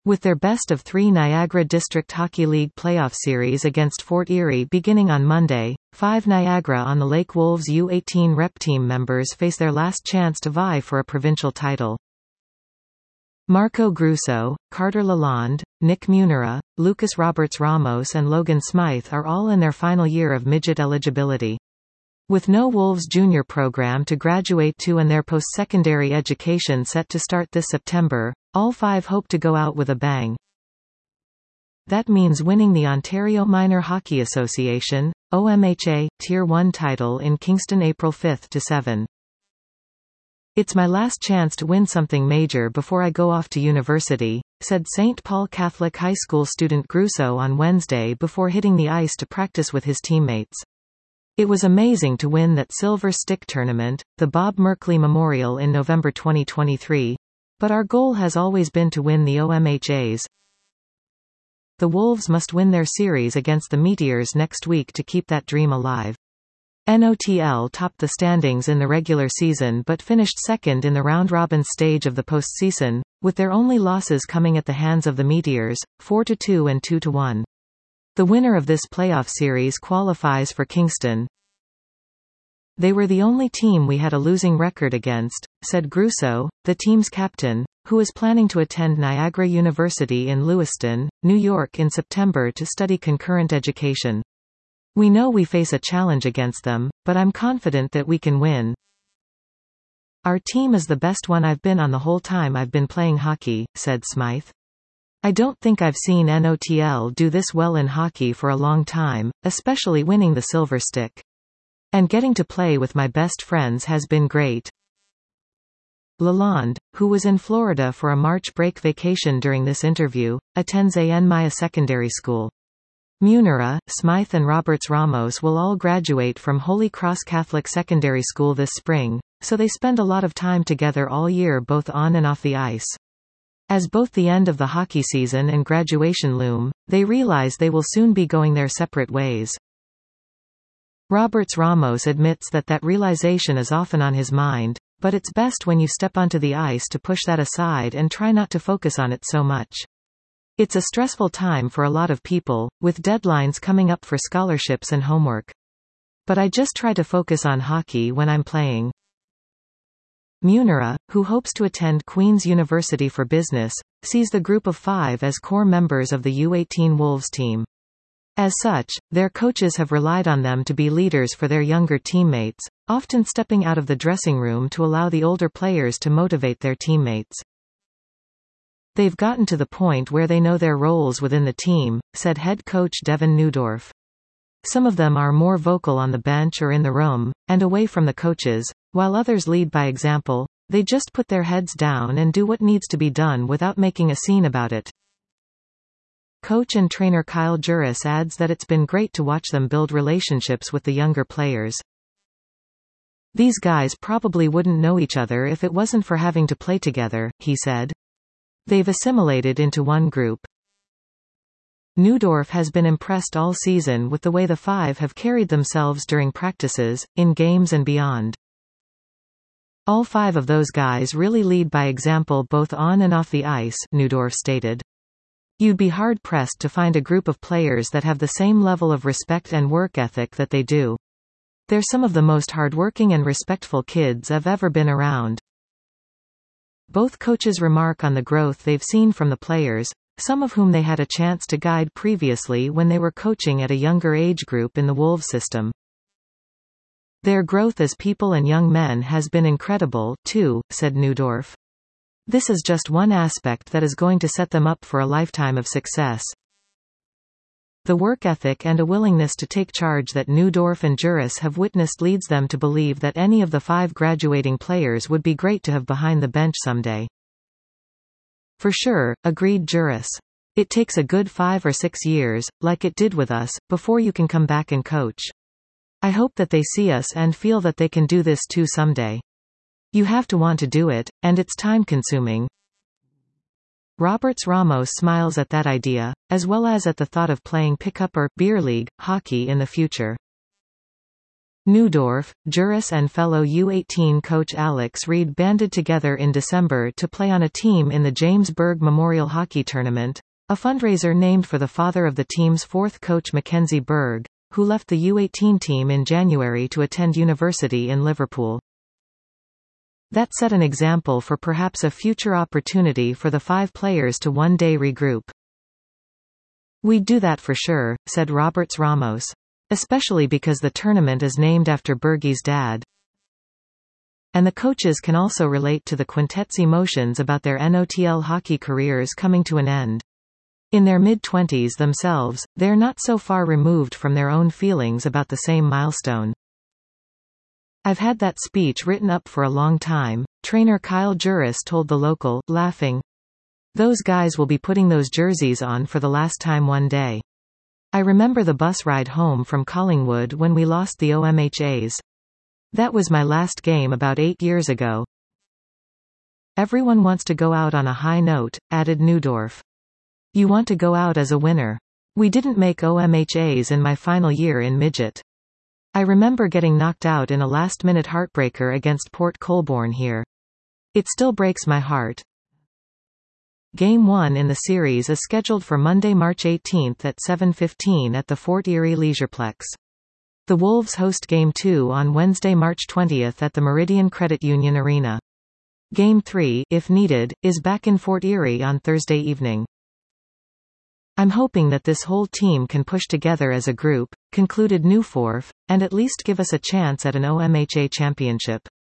With their best-of-3 Niagara District Hockey League playoff series against Fort Erie beginning on Monday, 5 Niagara on the Lake Wolves U18 rep team members face their last chance to vie for a provincial title. Marco Grusso, Carter Lalonde, Nick Munera, Lucas Roberts-Ramos and Logan Smythe are all in their final year of midget eligibility. With no Wolves junior program to graduate to and their post-secondary education set to start this September, all 5 hope to go out with a bang. That means winning the Ontario Minor Hockey Association, OMHA, Tier 1 title in Kingston April 5 to 7. "It's my last chance to win something major before I go off to university," said St. Paul Catholic High School student Grusso on Wednesday before hitting the ice to practice with his teammates. "It was amazing to win that Silver Stick tournament, the Bob Merkley Memorial in November 2023. But our goal has always been to win the OMHAs. The Wolves must win their series against the Meteors next week to keep that dream alive." NOTL topped the standings in the regular season but finished second in the round-robin stage of the postseason, with their only losses coming at the hands of the Meteors, 4-2 and 2-1. The winner of this playoff series qualifies for Kingston. "They were the only team we had a losing record against," said Grusso, the team's captain, who is planning to attend Niagara University in Lewiston, New York in September to study concurrent education. "We know we face a challenge against them, but I'm confident that we can win. Our team is the best one I've been on the whole time I've been playing hockey," said Smythe. "I don't think I've seen NOTL do this well in hockey for a long time, especially winning the Silver Stick. And getting to play with my best friends has been great." Lalonde, who was in Florida for a March break vacation during this interview, attends Maya Secondary School. Munera, Smythe and Roberts-Ramos will all graduate from Holy Cross Catholic Secondary School this spring, so they spend a lot of time together all year both on and off the ice. As both the end of the hockey season and graduation loom, they realize they will soon be going their separate ways. Roberts-Ramos admits that realization is often on his mind, but it's best when you step onto the ice to push that aside and try not to focus on it so much. "It's a stressful time for a lot of people, with deadlines coming up for scholarships and homework. But I just try to focus on hockey when I'm playing." Munera, who hopes to attend Queen's University for Business, sees the group of 5 as core members of the U18 Wolves team. As such, their coaches have relied on them to be leaders for their younger teammates, often stepping out of the dressing room to allow the older players to motivate their teammates. "They've gotten to the point where they know their roles within the team," said head coach Devin Newdorf. "Some of them are more vocal on the bench or in the room, and away from the coaches, while others lead by example. They just put their heads down and do what needs to be done without making a scene about it." Coach and trainer Kyle Juris adds that it's been great to watch them build relationships with the younger players. "These guys probably wouldn't know each other if it wasn't for having to play together," he said. "They've assimilated into one group." Newdorf has been impressed all season with the way the 5 have carried themselves during practices, in games and beyond. "All 5 of those guys really lead by example both on and off the ice," Newdorf stated. "You'd be hard-pressed to find a group of players that have the same level of respect and work ethic that they do. They're some of the most hardworking and respectful kids I've ever been around." Both coaches remark on the growth they've seen from the players, some of whom they had a chance to guide previously when they were coaching at a younger age group in the Wolves system. "Their growth as people and young men has been incredible, too," said Newdorf. "This is just one aspect that is going to set them up for a lifetime of success." The work ethic and a willingness to take charge that Newdorf and Juris have witnessed leads them to believe that any of the 5 graduating players would be great to have behind the bench someday. "For sure," agreed Juris. "It takes a good 5 or 6 years, like it did with us, before you can come back and coach. I hope that they see us and feel that they can do this too someday. You have to want to do it, and it's time-consuming." Roberts-Ramos smiles at that idea, as well as at the thought of playing pickup or beer league hockey in the future. Neudorf, Juris and fellow U18 coach Alex Reed banded together in December to play on a team in the James Berg Memorial Hockey Tournament, a fundraiser named for the father of the team's fourth coach Mackenzie Berg, who left the U18 team in January to attend university in Liverpool. That set an example for perhaps a future opportunity for the 5 players to one day regroup. "We'd do that for sure," said Roberts Ramos. "Especially because the tournament is named after Bergie's dad. And the coaches can also relate to the quintet's emotions about their NOTL hockey careers coming to an end. In their mid-20s themselves, they're not so far removed from their own feelings about the same milestone." "I've had that speech written up for a long time," trainer Kyle Juris told The Local, laughing. "Those guys will be putting those jerseys on for the last time one day. I remember the bus ride home from Collingwood when we lost the OMHAs. That was my last game about 8 years ago." "Everyone wants to go out on a high note," added Neudorf. "You want to go out as a winner. We didn't make OMHAs in my final year in midget. I remember getting knocked out in a last-minute heartbreaker against Port Colborne here. It still breaks my heart." Game 1 in the series is scheduled for Monday, March 18 at 7:15 at the Fort Erie Leisureplex. The Wolves host Game 2 on Wednesday, March 20 at the Meridian Credit Union Arena. Game 3, if needed, is back in Fort Erie on Thursday evening. "I'm hoping that this whole team can push together as a group," concluded Neuforf, "and at least give us a chance at an OMHA championship."